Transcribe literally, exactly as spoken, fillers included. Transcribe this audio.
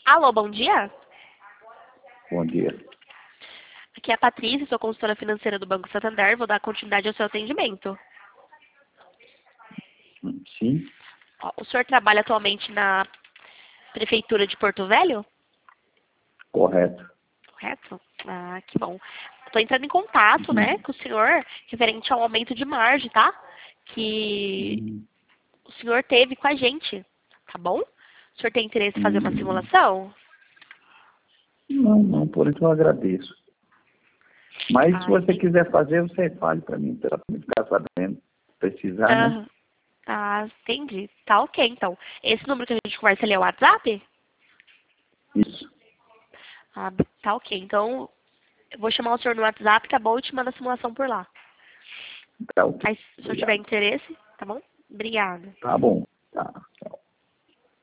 Alô, bom dia. Bom dia. Aqui é a Patrícia, sou consultora financeira do Banco Santander. Vou dar continuidade ao seu atendimento. Sim, Ó, o senhor trabalha atualmente na Prefeitura de Porto Velho? correto. Correto? Ah, que bom. Estou entrando em contato, né, com o senhor referente ao aumento de margem, tá? Que Hum, o senhor teve com a gente, tá bom? O senhor tem interesse em fazer uma hum, simulação? Não, não, por isso eu agradeço. Mas se Ah, você entendi. quiser fazer, você fale para mim, para mim ficar sabendo. Precisar, né? Ah, ah, entendi. Tá ok, então. Esse número que a gente conversa ali é o WhatsApp? Isso. Ah, tá ok. Então, eu vou chamar o senhor no WhatsApp, tá bom? E te mando a simulação por lá. Tá ok. Aí, se o senhor tiver Obrigado. interesse, tá bom? Obrigada. Tá bom. Tá. Tchau.